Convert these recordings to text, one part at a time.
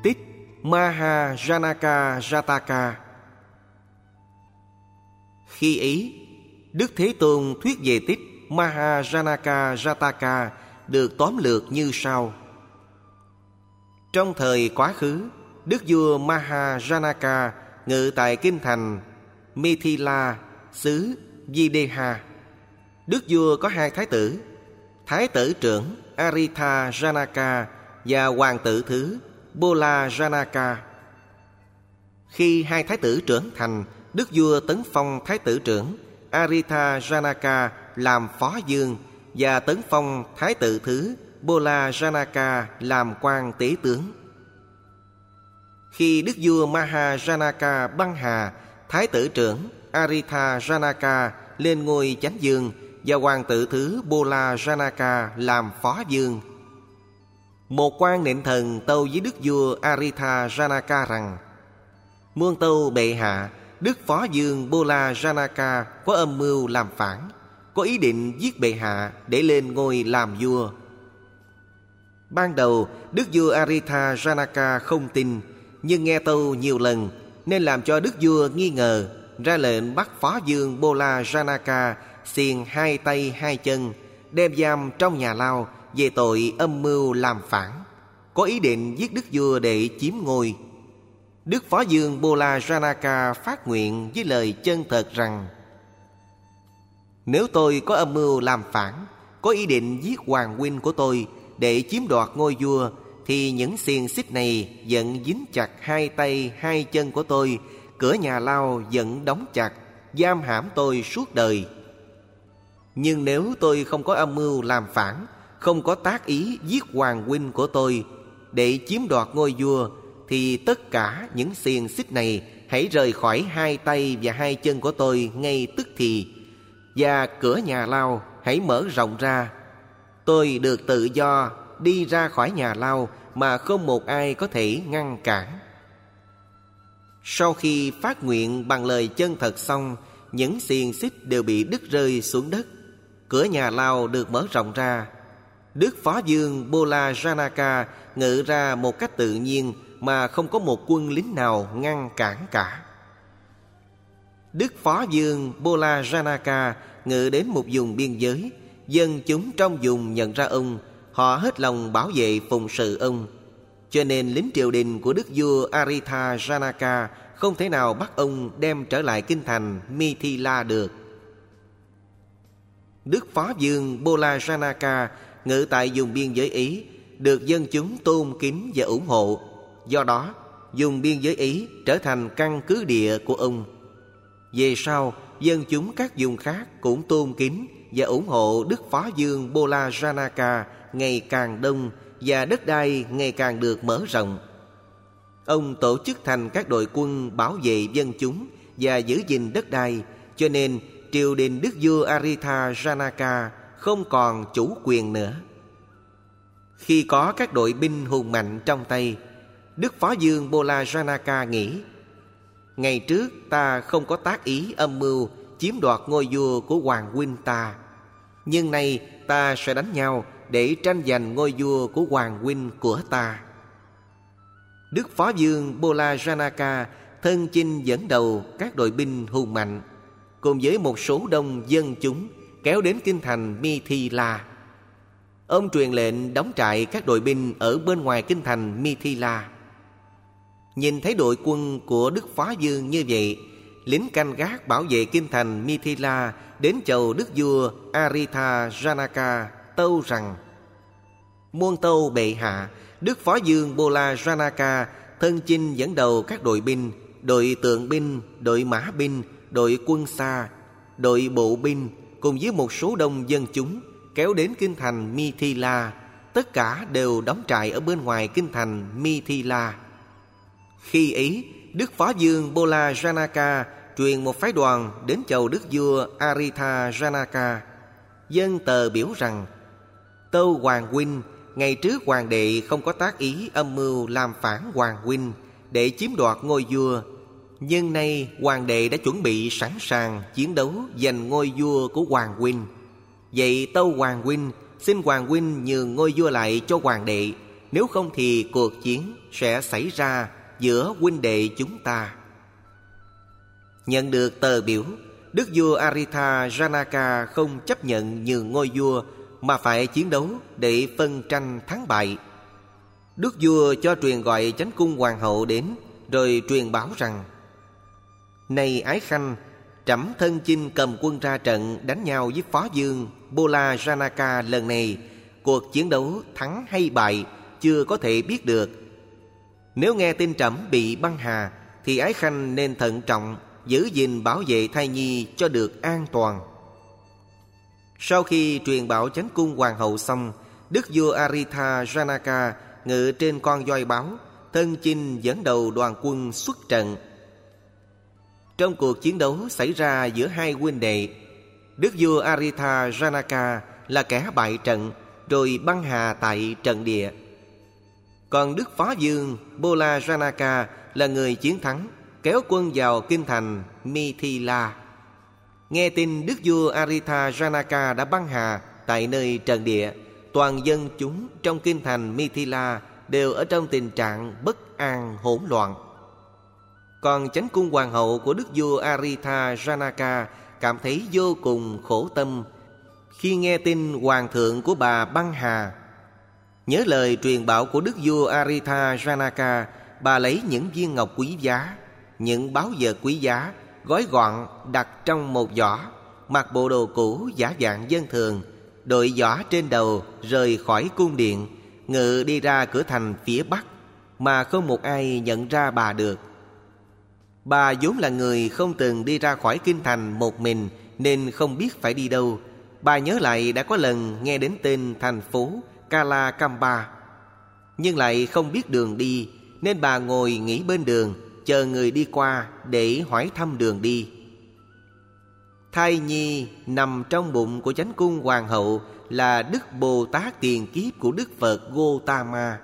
Tích Mahajanaka Jataka. Khi ấy, Đức Thế Tôn thuyết về tích Mahajanaka Jataka được tóm lược như sau. Trong thời quá khứ, Đức vua Mahajanaka ngự tại kinh thành Mithila, xứ Videha. Đức vua có hai thái tử, thái tử trưởng Aritha Janaka và hoàng tử thứ Bola Janaka. Khi hai thái tử trưởng thành, Đức vua tấn phong thái tử trưởng Aritha Janaka làm phó vương và tấn phong thái tử thứ Bola Janaka làm quan tế tướng. Khi Đức vua Mahajanaka băng hà, thái tử trưởng Aritha Janaka lên ngôi chánh vương và hoàng tử thứ Bola Janaka làm phó vương. Một quan nịnh thần tâu với đức vua Aritha Janaka rằng: Muôn tâu bệ hạ, đức phó vương Bola Janaka có âm mưu làm phản, có ý định giết bệ hạ để lên ngôi làm vua. Ban đầu đức vua Aritha Janaka không tin, nhưng nghe tâu nhiều lần nên làm cho đức vua nghi ngờ, ra lệnh bắt phó vương Bola Janaka xiềng hai tay hai chân, đem giam trong nhà lao về tội âm mưu làm phản, có ý định giết đức vua để chiếm ngôi. Đức phó vương Bola Janaka phát nguyện với lời chân thật rằng: Nếu tôi có âm mưu làm phản, có ý định giết hoàng huynh của tôi để chiếm đoạt ngôi vua, thì những xiềng xích này vẫn dính chặt hai tay hai chân của tôi, cửa nhà lao vẫn đóng chặt, giam hãm tôi suốt đời. Nhưng nếu tôi không có âm mưu làm phản, không có tác ý giết hoàng huynh của tôi để chiếm đoạt ngôi vua, thì tất cả những xiềng xích này hãy rời khỏi hai tay và hai chân của tôi ngay tức thì, và cửa nhà lao hãy mở rộng ra. Tôi được tự do đi ra khỏi nhà lao mà không một ai có thể ngăn cản. Sau khi phát nguyện bằng lời chân thật xong, những xiềng xích đều bị đứt rơi xuống đất. Cửa nhà lao được mở rộng ra. Đức phó vương Bola Janaka ngự ra một cách tự nhiên mà không có một quân lính nào ngăn cản cả. Đức phó vương Bola Janaka ngự đến một vùng biên giới. Dân chúng trong vùng nhận ra ông, họ hết lòng bảo vệ phụng sự ông. Cho nên lính triều đình của đức vua Aritha Janaka không thể nào bắt ông đem trở lại kinh thành Mithila được. Đức phó vương Bola Janaka ngự tại vùng biên giới ấy được dân chúng tôn kính và ủng hộ. Do đó, vùng biên giới ấy trở thành căn cứ địa của ông. Về sau, dân chúng các vùng khác cũng tôn kính và ủng hộ đức phó vương Bola Janaka ngày càng đông, và đất đai ngày càng được mở rộng. Ông tổ chức thành các đội quân bảo vệ dân chúng và giữ gìn đất đai, cho nên triều đình đức vua Aritha Janaka không còn chủ quyền nữa. Khi có các đội binh hùng mạnh trong tay, đức phó vương Bola Janaka nghĩ: Ngày trước ta không có tác ý âm mưu chiếm đoạt ngôi vua của hoàng huynh ta, nhưng nay ta sẽ đánh nhau để tranh giành ngôi vua của hoàng huynh của ta. Đức phó vương Bola Janaka thân chinh dẫn đầu các đội binh hùng mạnh, cùng với một số đông dân chúng kéo đến kinh thành Mithila. Ông truyền lệnh đóng trại các đội binh ở bên ngoài kinh thành Mithila. Nhìn thấy đội quân của đức phó vương như vậy, lính canh gác bảo vệ kinh thành Mithila đến chầu đức vua Aritha Janaka tâu rằng: Muôn tâu bệ hạ, đức phó vương Bola Janaka thân chinh dẫn đầu các đội binh, đội tượng binh, đội mã binh, đội quân xa, đội bộ binh cùng với một số đông dân chúng kéo đến kinh thành Mithila. Tất cả đều đóng trại ở bên ngoài kinh thành Mithila. Khi ấy, đức phó vương Bola Janaka truyền một phái đoàn đến chầu đức vua Aritha Janaka, dâng tờ biểu rằng: Tâu hoàng huynh, ngày trước hoàng đệ không có tác ý âm mưu làm phản hoàng huynh để chiếm đoạt ngôi vua, nhưng nay hoàng đệ đã chuẩn bị sẵn sàng chiến đấu giành ngôi vua của hoàng huynh. Vậy tâu hoàng huynh, xin hoàng huynh nhường ngôi vua lại cho hoàng đệ, nếu không thì cuộc chiến sẽ xảy ra giữa huynh đệ chúng ta. Nhận được tờ biểu, đức vua Aritha Janaka không chấp nhận nhường ngôi vua mà phải chiến đấu để phân tranh thắng bại. Đức vua cho truyền gọi chánh cung hoàng hậu đến, rồi truyền báo rằng: Này Ái Khanh, trẫm thân chinh cầm quân ra trận đánh nhau với phó vương Bola Janaka lần này. Cuộc chiến đấu thắng hay bại chưa có thể biết được. Nếu nghe tin trẫm bị băng hà, thì Ái Khanh nên thận trọng, giữ gìn bảo vệ thai nhi cho được an toàn. Sau khi truyền bảo chánh cung hoàng hậu xong, đức vua Aritha Janaka ngự trên con voi báo, thân chinh dẫn đầu đoàn quân xuất trận. Trong cuộc chiến đấu xảy ra giữa hai huynh đệ, đức vua Aritha Janaka là kẻ bại trận, rồi băng hà tại trận địa. Còn đức phó vương Bola Janaka là người chiến thắng, kéo quân vào kinh thành Mithila. Nghe tin đức vua Aritha Janaka đã băng hà tại nơi trận địa, toàn dân chúng trong kinh thành Mithila đều ở trong tình trạng bất an hỗn loạn. Còn chánh cung hoàng hậu của đức vua Aritha Janaka cảm thấy vô cùng khổ tâm khi nghe tin hoàng thượng của bà băng hà. Nhớ lời truyền bảo của đức vua Aritha Janaka, bà lấy những viên ngọc quý giá, những báu vật quý giá, gói gọn đặt trong một giỏ, mặc bộ đồ cũ giả dạng dân thường, đội giỏ trên đầu rời khỏi cung điện, ngự đi ra cửa thành phía bắc, mà không một ai nhận ra bà được. Bà vốn là người không từng đi ra khỏi kinh thành một mình, nên không biết phải đi đâu. Bà nhớ lại đã có lần nghe đến tên thành phố Kalakamba, nhưng lại không biết đường đi, nên bà ngồi nghỉ bên đường, chờ người đi qua để hỏi thăm đường đi. Thai nhi nằm trong bụng của chánh cung hoàng hậu là Đức Bồ Tát tiền kiếp của Đức Phật Gotama.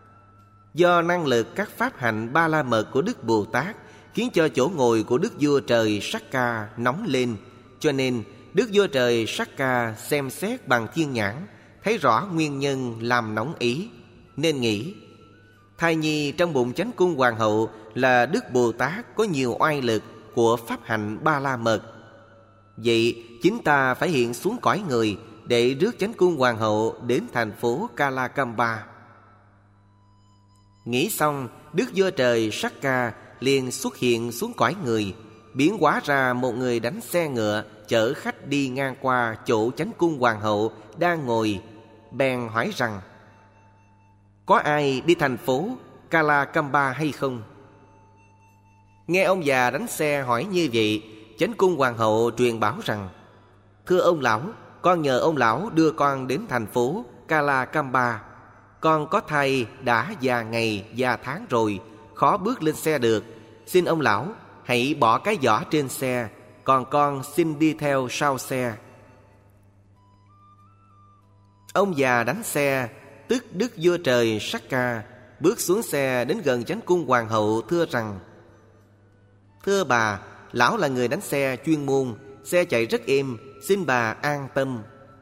Do năng lực các pháp hạnh ba la mật của Đức Bồ Tát khiến cho chỗ ngồi của Đức Vua Trời Sakka nóng lên, cho nên Đức Vua Trời Sakka xem xét bằng thiên nhãn, thấy rõ nguyên nhân làm nóng ý, nên nghĩ: thai nhi trong bụng chánh cung hoàng hậu là Đức Bồ Tát có nhiều oai lực của pháp hạnh ba la mật. Vậy chính ta phải hiện xuống cõi người để rước chánh cung hoàng hậu đến thành phố Kalakamba. Nghĩ xong, Đức Vua Trời Sakka liền xuất hiện xuống cõi người, biến hóa ra một người đánh xe ngựa chở khách đi ngang qua chỗ chánh cung hoàng hậu đang ngồi, bèn hỏi rằng: có ai đi thành phố Kalakamba hay không? Nghe ông già đánh xe hỏi như vậy, chánh cung hoàng hậu truyền bảo rằng: thưa ông lão, con nhờ ông lão đưa con đến thành phố Kalakamba. Con có thai đã già ngày già tháng rồi, khó bước lên xe được. Xin ông lão hãy bỏ cái giỏ trên xe, còn con xin đi theo sau xe. Ông già đánh xe, tức Đức Vua Trời Sakka, bước xuống xe đến gần chánh cung hoàng hậu thưa rằng: thưa bà, lão là người đánh xe chuyên môn, xe chạy rất êm, xin bà an tâm.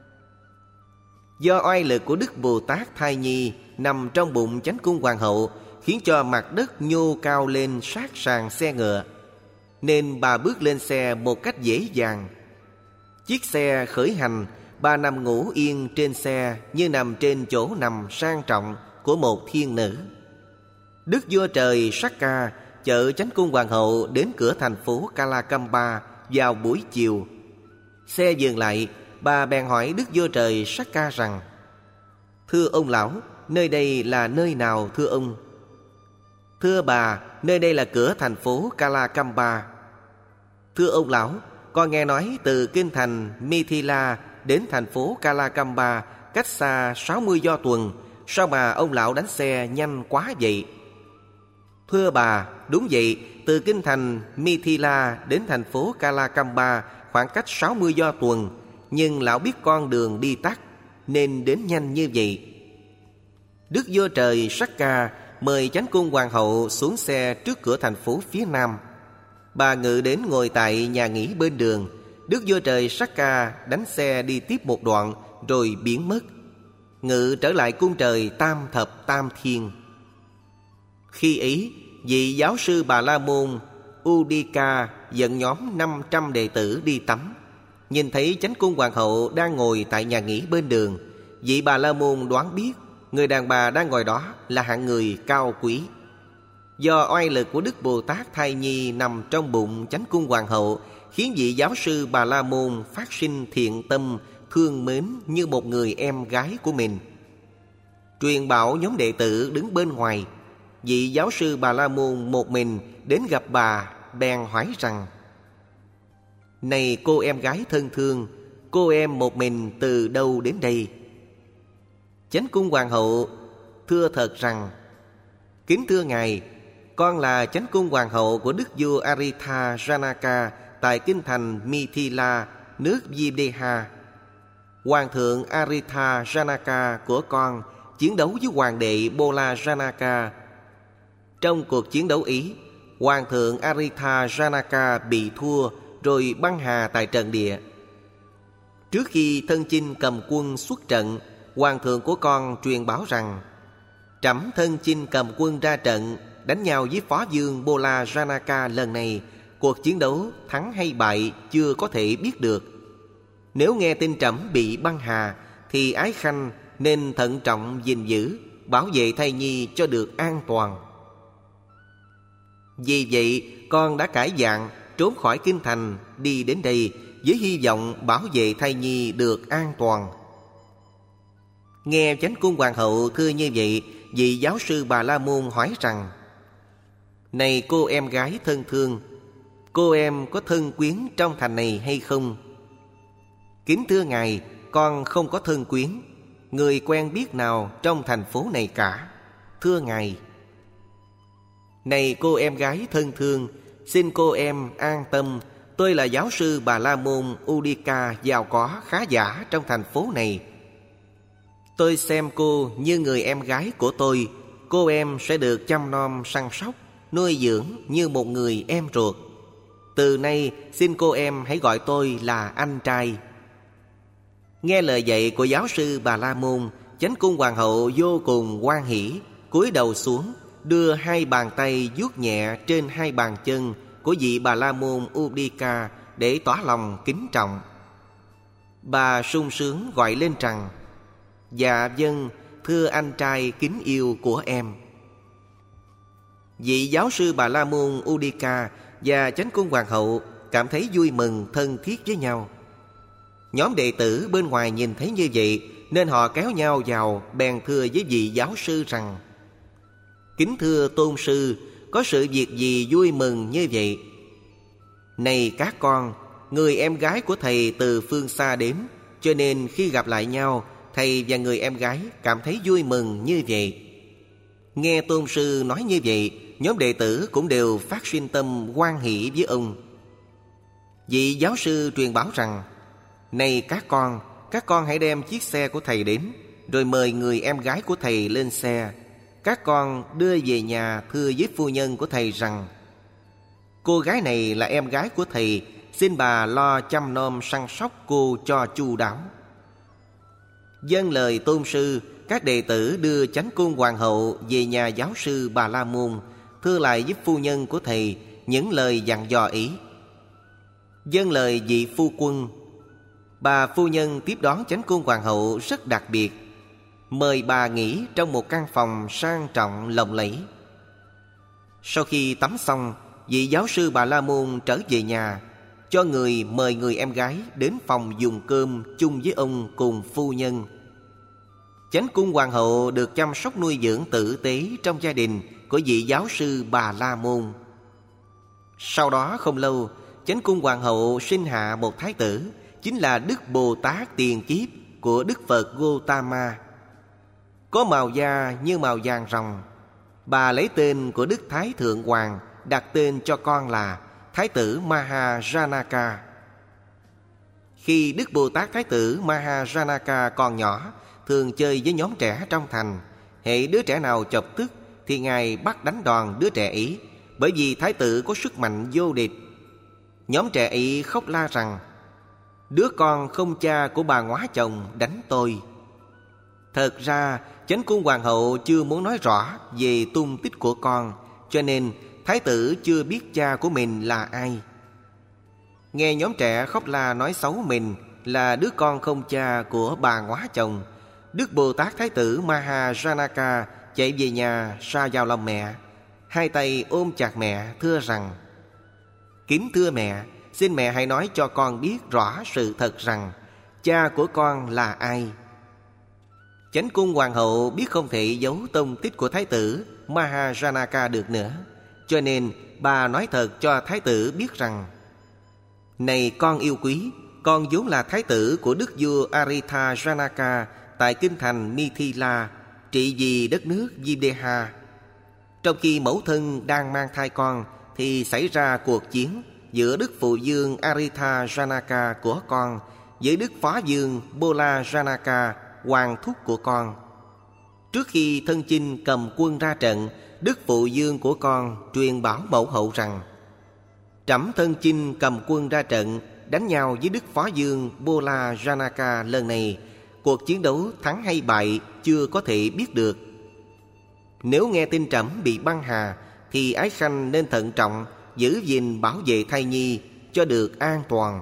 Do oai lực của Đức Bồ Tát thai nhi nằm trong bụng chánh cung hoàng hậu khiến cho mặt đất nhô cao lên sát sàn xe ngựa, nên bà bước lên xe một cách dễ dàng. Chiếc xe khởi hành, bà nằm ngủ yên trên xe như nằm trên chỗ nằm sang trọng của một thiên nữ. Đức Vua Trời Sakka chở chánh cung hoàng hậu đến cửa thành phố Kalakamba vào buổi chiều. Xe dừng lại, bà bèn hỏi Đức Vua Trời Sakka rằng: thưa ông lão, nơi đây là nơi nào thưa ông? Thưa bà, nơi đây là cửa thành phố Kalakamba. Thưa ông lão, con nghe nói từ kinh thành Mithila đến thành phố Kalakamba cách xa 60 do tuần, sao mà ông lão đánh xe nhanh quá vậy? Thưa bà, đúng vậy, từ kinh thành Mithila đến thành phố Kalakamba khoảng cách 60 do tuần, nhưng lão biết con đường đi tắt nên đến nhanh như vậy. Đức Vua Trời Sakka mời chánh cung hoàng hậu xuống xe trước cửa thành phố phía nam. Bà ngự đến ngồi tại nhà nghỉ bên đường. Đức Vua Trời Sakka đánh xe đi tiếp một đoạn rồi biến mất. ngự trở lại cung trời Tam Thập Tam Thiên. Khi ấy, vị giáo sư Bà La Môn Udika dẫn nhóm 500 đệ tử đi tắm. Nhìn thấy Chánh Cung Hoàng hậu đang ngồi tại nhà nghỉ bên đường, vị Bà La Môn đoán biết người đàn bà đang ngồi đó là hạng người cao quý. Do oai lực của Đức Bồ Tát thai nhi nằm trong bụng Chánh Cung Hoàng hậu, khiến vị giáo sư Bà La Môn phát sinh thiện tâm, thương mến như một người em gái của mình. Truyền bảo nhóm đệ tử đứng bên ngoài. Vị giáo sư Bà La Môn một mình đến gặp bà, bèn hỏi rằng: Này cô em gái thân thương, cô em một mình từ đâu đến đây? Chánh Cung Hoàng hậu thưa thật rằng: Kính thưa ngài, con là Chánh Cung Hoàng hậu của Đức vua Aritha Janaka tại kinh thành Mithila, nước Videha. Hoàng thượng Aritha Janaka của con chiến đấu với hoàng đệ Bola Janaka. Trong cuộc chiến đấu ấy, Hoàng thượng Aritha Janaka bị thua rồi băng hà tại trận địa. Trước khi thân chinh cầm quân xuất trận, Hoàng thượng của con truyền báo rằng: Trẫm thân chinh cầm quân ra trận đánh nhau với phó vương Bola Janaka lần này, cuộc chiến đấu thắng hay bại chưa có thể biết được. Nếu nghe tin trẫm bị băng hà thì ái khanh nên thận trọng gìn giữ, bảo vệ thai nhi cho được an toàn. Vì vậy con đã cải dạng trốn khỏi kinh thành đi đến đây với hy vọng bảo vệ thai nhi được an toàn. Nghe Chánh Cung Hoàng hậu thưa như vậy, vị giáo sư Bà La Môn hỏi rằng: Này cô em gái thân thương, cô em có thân quyến trong thành này hay không? Kính thưa ngài, con không có thân quyến, người quen biết nào trong thành phố này cả, thưa ngài. Này cô em gái thân thương, xin cô em an tâm, tôi là giáo sư Bà La Môn Udika giàu có khá giả trong thành phố này. Tôi xem cô như người em gái của tôi, cô em sẽ được chăm nom săn sóc, nuôi dưỡng như một người em ruột. Từ nay xin cô em hãy gọi tôi là anh trai. Nghe lời dạy của giáo sư Bà La Môn, Chánh Cung Hoàng hậu vô cùng hoan hỷ, cúi đầu xuống, đưa hai bàn tay vuốt nhẹ trên hai bàn chân của vị Bà La Môn Udika để tỏ lòng kính trọng. Bà sung sướng gọi lên rằng: Dạ vâng, thưa anh trai kính yêu của em. Vị giáo sư Bà La Môn Udika và Chánh Cung Hoàng hậu cảm thấy vui mừng thân thiết với nhau. Nhóm đệ tử bên ngoài nhìn thấy như vậy nên họ kéo nhau vào, bèn thưa với vị giáo sư rằng: Kính thưa tôn sư, có sự việc gì vui mừng như vậy? Này các con, người em gái của thầy từ phương xa đến, cho nên khi gặp lại nhau, thầy và người em gái cảm thấy vui mừng như vậy. Nghe tôn sư nói như vậy, nhóm đệ tử cũng đều phát sinh tâm hoan hỷ với ông. Vị giáo sư truyền bảo rằng: Này các con hãy đem chiếc xe của thầy đến, rồi mời người em gái của thầy lên xe. Các con đưa về nhà thưa với phu nhân của thầy rằng: Cô gái này là em gái của thầy, xin bà lo chăm nom săn sóc cô cho chu đáo. Vâng lời tôn sư, các đệ tử đưa Chánh Cung Hoàng hậu về nhà giáo sư Bà La Môn, thưa lại với phu nhân của thầy những lời dặn dò ý. Vâng lời vị phu quân, bà phu nhân tiếp đón Chánh Cung Hoàng hậu rất đặc biệt, mời bà nghỉ trong một căn phòng sang trọng lộng lẫy. Sau khi tắm xong, vị giáo sư Bà La Môn trở về nhà, cho người mời người em gái đến phòng dùng cơm chung với ông cùng phu nhân. Chánh Cung Hoàng hậu được chăm sóc nuôi dưỡng tử tế trong gia đình của vị giáo sư Bà La Môn. Sau đó không lâu, Chánh Cung Hoàng hậu sinh hạ một thái tử, chính là Đức Bồ Tát tiền kiếp của Đức Phật Gotama. Có màu da như màu vàng ròng. Bà lấy tên của Đức Thái Thượng Hoàng, đặt tên cho con là Thái tử Mahajanaka. Khi Đức Bồ Tát Thái tử Mahajanaka còn nhỏ, thường chơi với nhóm trẻ trong thành. Hễ đứa trẻ nào chọc tức thì Ngài bắt đánh đòn đứa trẻ ấy, bởi vì Thái tử có sức mạnh vô địch. Nhóm trẻ ấy khóc la rằng: Đứa con không cha của bà ngóa chồng đánh tôi. Thật ra Chánh Cung Hoàng hậu chưa muốn nói rõ về tung tích của con, cho nên thái tử chưa biết cha của mình là ai. Nghe nhóm trẻ khóc la nói xấu mình là đứa con không cha của bà ngóa chồng, Đức Bồ Tát Thái tử Maha Janaka chạy về nhà sa vào lòng mẹ, hai tay ôm chặt mẹ thưa rằng: Kính thưa mẹ, xin mẹ hãy nói cho con biết rõ sự thật rằng cha của con là ai. Chánh Cung Hoàng hậu biết không thể giấu tông tích của Thái tử Maha Janaka được nữa, cho nên bà nói thật cho Thái tử biết rằng: Này con yêu quý, con vốn là thái tử của đức vua Aritha Janaka tại kinh thành Mithila, trị vì đất nước Videha. Trong khi mẫu thân đang mang thai con thì xảy ra cuộc chiến giữa đức phụ vương Aritha Janaka của con với đức phó vương Bola Janaka, hoàng thúc của con. Trước khi thân chinh cầm quân ra trận, đức phụ vương của con truyền bảo mẫu hậu rằng: Trẫm thân chinh cầm quân ra trận đánh nhau với đức phó vương Bola Janaka lần này, cuộc chiến đấu thắng hay bại chưa có thể biết được. Nếu nghe tin trẫm bị băng hà thì ái khanh nên thận trọng giữ gìn bảo vệ thai nhi cho được an toàn.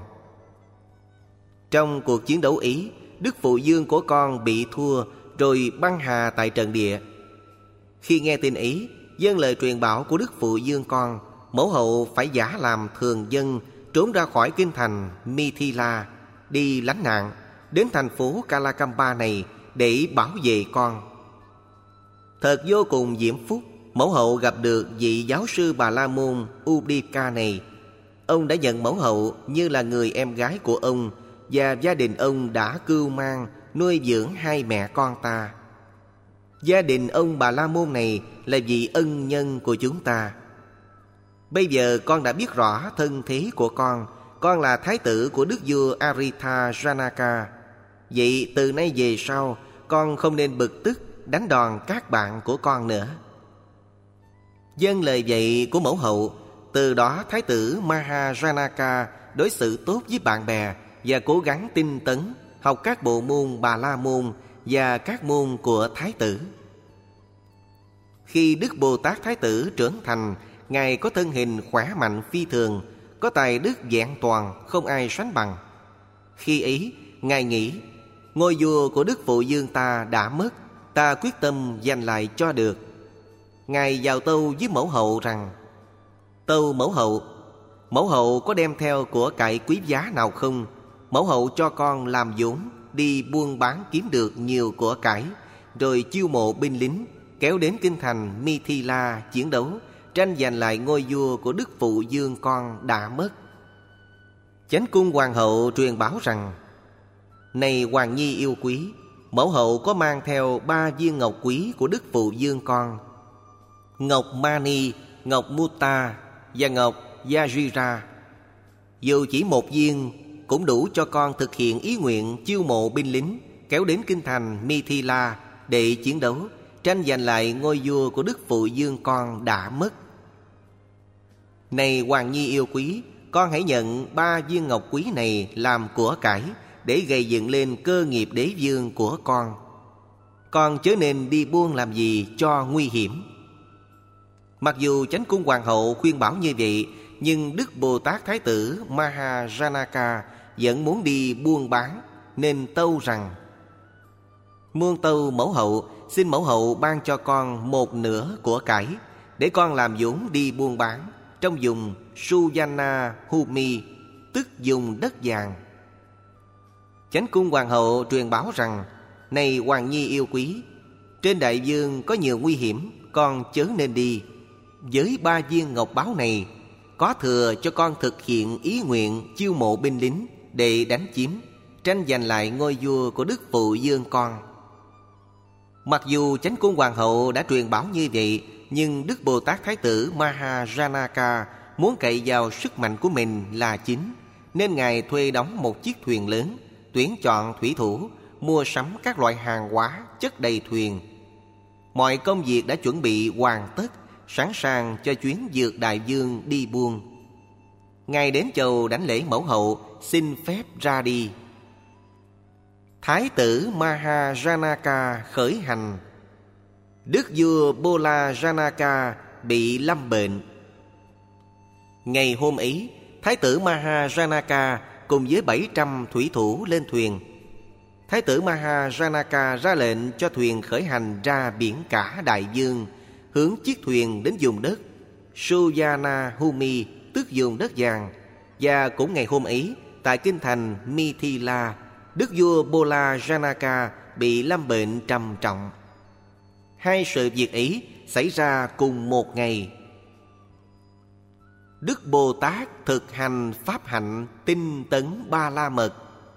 Trong cuộc chiến đấu ấy, đức phụ vương của con bị thua rồi băng hà tại trận địa. Khi nghe tin ấy, vâng lời truyền bảo của đức phụ vương con, mẫu hậu phải giả làm thường dân trốn ra khỏi kinh thành Mithila, đi lánh nạn đến thành phố Kalakamba này để bảo vệ con. Thật vô cùng diễm phúc, mẫu hậu gặp được vị giáo sư Bà La Môn Udika này. Ông đã nhận mẫu hậu như là người em gái của ông, và gia đình ông đã cưu mang nuôi dưỡng hai mẹ con ta. Gia đình ông Bà La Môn này là vị ân nhân của chúng ta. Bây giờ con đã biết rõ thân thế của con là thái tử của đức vua Aritha Janaka. Vậy từ nay về sau, con không nên bực tức đánh đòn các bạn của con nữa. Vâng lời dạy của mẫu hậu, từ đó thái tử Maha Janaka đối xử tốt với bạn bè và cố gắng tinh tấn học các bộ môn Bà La Môn và các môn của thái tử. Khi Đức Bồ Tát Thái tử trưởng thành, Ngài có thân hình khỏe mạnh phi thường, có tài đức vẹn toàn không ai sánh bằng. Khi ấy, Ngài nghĩ: ngôi vua của đức phụ vương ta đã mất, ta quyết tâm giành lại cho được. Ngài vào tâu với mẫu hậu rằng: Tâu mẫu hậu có đem theo của cải quý giá nào không? Mẫu hậu cho con làm vốn đi buôn bán kiếm được nhiều của cải, rồi chiêu mộ binh lính kéo đến kinh thành Mithila chiến đấu, tranh giành lại ngôi vua của đức phụ vương con đã mất. Chánh Cung Hoàng hậu truyền bảo rằng: Này hoàng nhi yêu quý, mẫu hậu có mang theo 3 viên ngọc quý của đức phụ vương con: ngọc Mani, ngọc Muta và ngọc Yajira. Dù chỉ một viên cũng đủ cho con thực hiện ý nguyện chiêu mộ binh lính kéo đến kinh thành Mithila để chiến đấu, tranh giành lại ngôi vua của đức phụ vương con đã mất. Này hoàng nhi yêu quý, con hãy nhận 3 viên ngọc quý này làm của cải để gây dựng lên cơ nghiệp đế vương của con. Con chớ nên đi buôn làm gì cho nguy hiểm. Mặc dù Chánh Cung Hoàng hậu khuyên bảo như vậy, nhưng Đức Bồ Tát Thái tử Maha Janaka vẫn muốn đi buôn bán, nên tâu rằng: Muôn tâu mẫu hậu, xin mẫu hậu ban cho con 1/2 của cải để con làm vốn đi buôn bán trong vùng Sujana Humi, tức vùng đất vàng. Chánh Cung Hoàng hậu truyền bảo rằng: Này hoàng nhi yêu quý, trên đại dương có nhiều nguy hiểm, con chớ nên đi. Với 3 viên ngọc báu này, có thừa cho con thực hiện ý nguyện chiêu mộ binh lính để đánh chiếm, tranh giành lại ngôi vua của đức phụ vương con. Mặc dù Chánh Cung Hoàng hậu đã truyền bảo như vậy, nhưng Đức Bồ Tát Thái tử Maha Janaka muốn cậy vào sức mạnh của mình là chính, nên Ngài thuê đóng một chiếc thuyền lớn, tuyển chọn thủy thủ, mua sắm các loại hàng hóa chất đầy thuyền. Mọi công việc đã chuẩn bị hoàn tất, sẵn sàng cho chuyến vượt đại dương đi buôn. Ngài đến chầu đảnh lễ mẫu hậu, xin phép ra đi. Thái tử Mahajanaka khởi hành. Đức vua Bola Janaka bị lâm bệnh. Ngày hôm ấy, Thái tử Mahajanaka cùng với 700 thủy thủ lên thuyền. Thái tử Mahajanaka ra lệnh cho thuyền khởi hành ra biển cả đại dương, hướng chiếc thuyền đến vùng đất Suyanahumi, tức vùng đất vàng. Và cũng ngày hôm ấy, tại kinh thành Mithila, đức vua Bola Janaka bị lâm bệnh trầm trọng. Hai sự việc ấy xảy ra cùng một ngày. Đức Bồ Tát thực hành pháp hạnh tinh tấn Ba La Mật.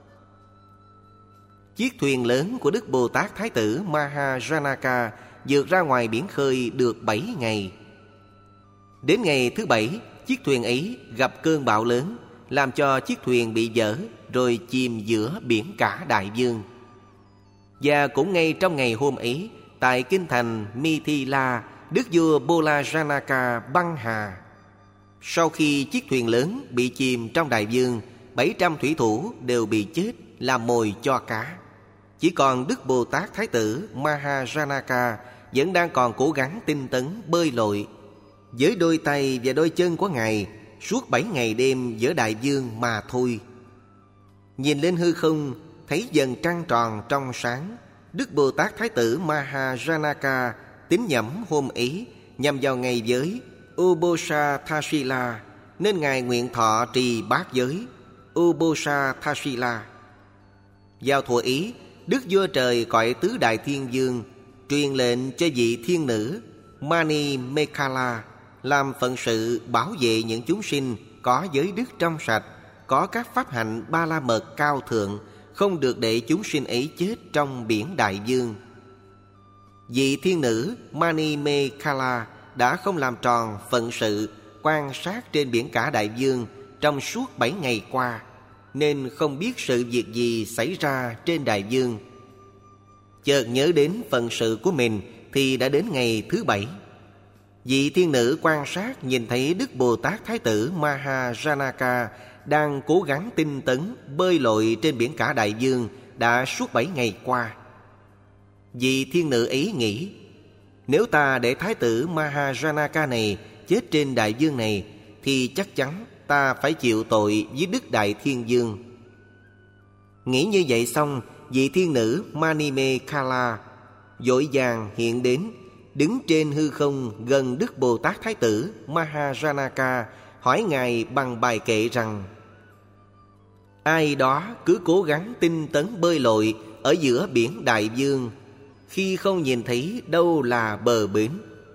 Chiếc thuyền lớn của Đức Bồ Tát Thái tử Mahajanaka vượt ra ngoài biển khơi được 7 ngày. Đến ngày thứ 7, chiếc thuyền ấy gặp cơn bão lớn, làm cho chiếc thuyền bị vỡ rồi chìm giữa biển cả đại dương. Và cũng ngay trong ngày hôm ấy, tại kinh thành Mithila, đức vua Bola Janaka băng hà. Sau khi chiếc thuyền lớn bị chìm trong đại dương, 700 thủy thủ đều bị chết làm mồi cho cá. Chỉ còn Đức Bồ Tát Thái tử Mahajanaka vẫn đang còn cố gắng tinh tấn bơi lội. Với đôi tay và đôi chân của Ngài, suốt 7 ngày đêm giữa đại dương mà thôi. Nhìn lên hư không, thấy dần trăng tròn trong sáng. Đức Bồ Tát Thái tử Mahajanaka tín nhẩm hôm ấy nhằm vào ngày giới Ubosa Thasila, nên Ngài nguyện thọ trì bát giới Ubosa Thasila. Vào thuở ý, Đức Vua Trời cõi tứ đại thiên dương truyền lệnh cho vị thiên nữ Mani Mekhala làm phận sự bảo vệ những chúng sinh có giới đức trong sạch, có các pháp hạnh Ba La Mật cao thượng, không được để chúng sinh ấy chết trong biển đại dương. Vị thiên nữ Mani Mekhala đã không làm tròn phận sự quan sát trên biển cả đại dương trong suốt 7 ngày qua, nên không biết sự việc gì xảy ra trên đại dương. Chợt nhớ đến phận sự của mình thì đã đến ngày thứ 7. Vị thiên nữ quan sát nhìn thấy Đức Bồ Tát Thái tử Mahajanaka đang cố gắng tinh tấn bơi lội trên biển cả đại dương đã suốt 7 ngày qua. Vị thiên nữ ấy nghĩ, nếu ta để Thái tử Mahajanaka này chết trên đại dương này thì chắc chắn ta phải chịu tội với Đức Đại Thiên Dương. Nghĩ như vậy xong, vị thiên nữ Manimekhala vội vàng hiện đến, đứng trên hư không gần Đức Bồ Tát Thái tử Mahajanaka, hỏi Ngài bằng bài kệ rằng: ai đó cứ cố gắng tinh tấn bơi lội ở giữa biển đại dương, khi không nhìn thấy đâu là bờ bến.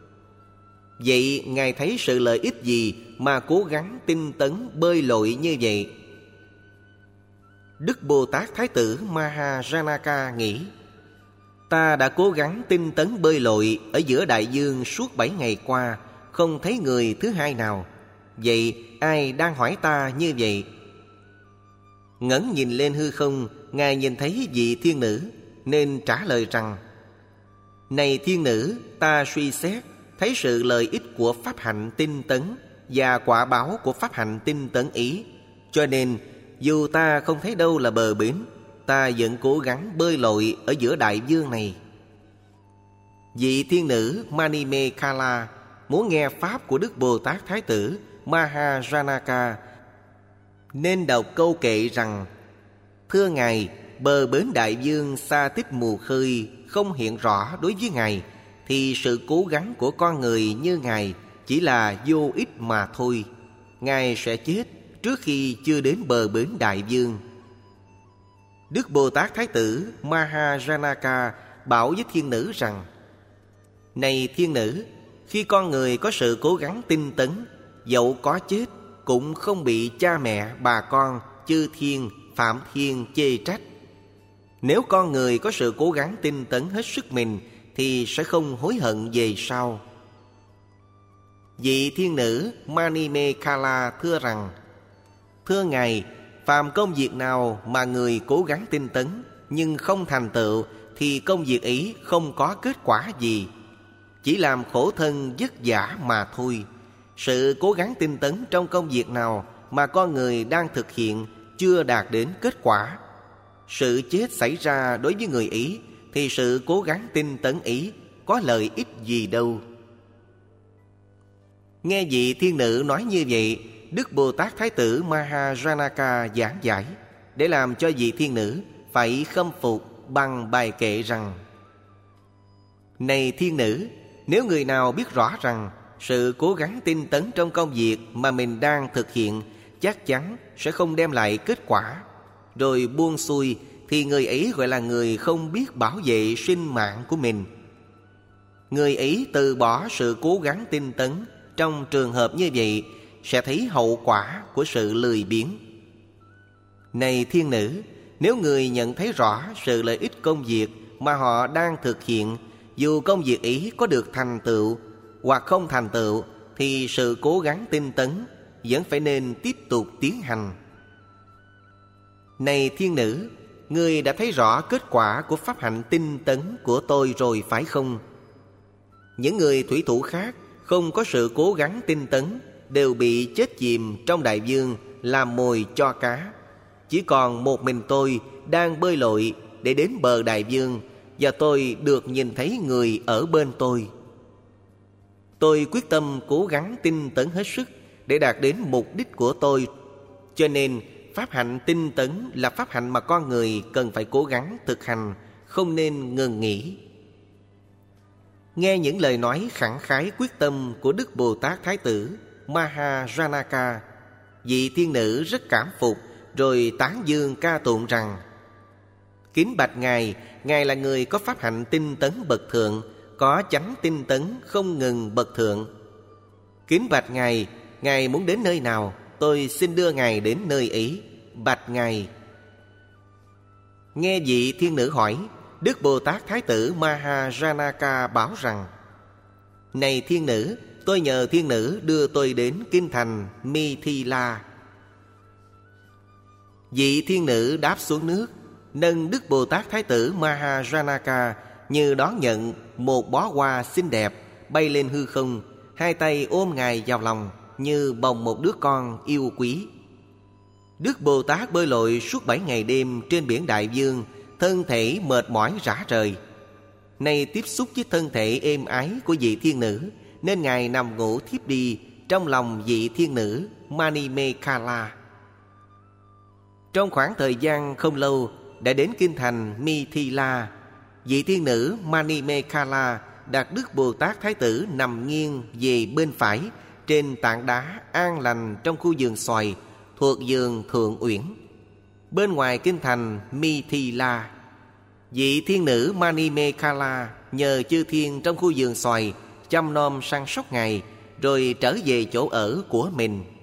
Vậy Ngài thấy sự lợi ích gì mà cố gắng tinh tấn bơi lội như vậy? Đức Bồ Tát Thái tử Mahajanaka nghĩ, ta đã cố gắng tinh tấn bơi lội ở giữa đại dương suốt 7 ngày qua, không thấy người thứ hai nào. Vậy ai đang hỏi ta như vậy? Ngẩng nhìn lên hư không, Ngài nhìn thấy vị thiên nữ, nên trả lời rằng: này thiên nữ, ta suy xét thấy sự lợi ích của pháp hạnh tinh tấn và quả báo của pháp hạnh tinh tấn ý, cho nên dù ta không thấy đâu là bờ bến, ta vẫn cố gắng bơi lội ở giữa đại dương này. Vị thiên nữ Manimekhala muốn nghe pháp của Đức Bồ Tát Thái tử Mahajanaka, nên đọc câu kệ rằng: thưa Ngài, bờ bến đại dương xa tích mù khơi không hiện rõ đối với Ngài, thì sự cố gắng của con người như Ngài chỉ là vô ích mà thôi. Ngài sẽ chết trước khi chưa đến bờ bến đại dương. Đức Bồ Tát Thái tử Mahajanaka bảo với thiên nữ rằng: này thiên nữ, khi con người có sự cố gắng tinh tấn, dẫu có chết cũng không bị cha mẹ, bà con, chư thiên, phạm thiên chê trách. Nếu con người có sự cố gắng tinh tấn hết sức mình thì sẽ không hối hận về sau. Vị thiên nữ Manimekhala thưa rằng: thưa Ngài, phàm công việc nào mà người cố gắng tinh tấn nhưng không thành tựu thì công việc ấy không có kết quả gì, chỉ làm khổ thân vất vả mà thôi. Sự cố gắng tinh tấn trong công việc nào mà con người đang thực hiện chưa đạt đến kết quả, sự chết xảy ra đối với người ấy thì sự cố gắng tinh tấn ấy có lợi ích gì đâu. Nghe vị thiên nữ nói như vậy, Đức Bồ Tát Thái tử Mahajanaka giảng giải để làm cho vị thiên nữ phải khâm phục bằng bài kệ rằng: Này thiên nữ, nếu người nào biết rõ rằng sự cố gắng tinh tấn trong công việc mà mình đang thực hiện chắc chắn sẽ không đem lại kết quả, rồi buông xuôi, thì người ấy gọi là người không biết bảo vệ sinh mạng của mình. Người ấy từ bỏ sự cố gắng tinh tấn trong trường hợp như vậy sẽ thấy hậu quả của sự lười biếng. Này thiên nữ, nếu người nhận thấy rõ sự lợi ích công việc mà họ đang thực hiện, dù công việc ấy có được thành tựu hoặc không thành tựu, thì sự cố gắng tinh tấn vẫn phải nên tiếp tục tiến hành. Này thiên nữ, ngươi đã thấy rõ kết quả của pháp hạnh tinh tấn của tôi rồi phải không? Những người thủy thủ khác không có sự cố gắng tinh tấn đều bị chết chìm trong đại dương làm mồi cho cá. Chỉ còn một mình tôi đang bơi lội để đến bờ đại dương, và tôi được nhìn thấy người ở bên tôi. Tôi quyết tâm cố gắng tinh tấn hết sức để đạt đến mục đích của tôi. Cho nên pháp hạnh tinh tấn là pháp hạnh mà con người cần phải cố gắng thực hành, không nên ngừng nghỉ. Nghe những lời nói khẳng khái quyết tâm của Đức Bồ Tát Thái tử Mahajanaka, vị thiên nữ rất cảm phục, rồi tán dương ca tụng rằng: Kính bạch Ngài, Ngài là người có pháp hạnh tinh tấn bậc thượng, có chánh tinh tấn không ngừng bậc thượng. Kính bạch Ngài, Ngài muốn đến nơi nào, tôi xin đưa Ngài đến nơi ấy. Bạch Ngài. Nghe vị thiên nữ hỏi, Đức Bồ Tát Thái tử Mahajanaka bảo rằng: Này thiên nữ, tôi nhờ thiên nữ đưa tôi đến kinh thành Mithila. Vị thiên nữ đáp xuống nước, nâng Đức Bồ Tát Thái tử Mahajanaka như đón nhận một bó hoa xinh đẹp, bay lên hư không, hai tay ôm Ngài vào lòng như bồng một đứa con yêu quý. Đức Bồ Tát bơi lội suốt 7 ngày đêm trên biển đại dương, thân thể mệt mỏi rã rời. Nay tiếp xúc với thân thể êm ái của vị thiên nữ, nên Ngài nằm ngủ thiếp đi trong lòng vị thiên nữ Manimekala. Trong khoảng thời gian không lâu đã đến kinh thành Mithila. Vị thiên nữ Manimekala đặt Đức Bồ Tát Thái tử nằm nghiêng về bên phải trên tảng đá an lành trong khu vườn xoài thuộc vườn Thượng Uyển. Bên ngoài kinh thành Mithila, vị thiên nữ Manimekala nhờ chư thiên trong khu vườn xoài chăm nom săn sóc Ngài, rồi trở về chỗ ở của mình.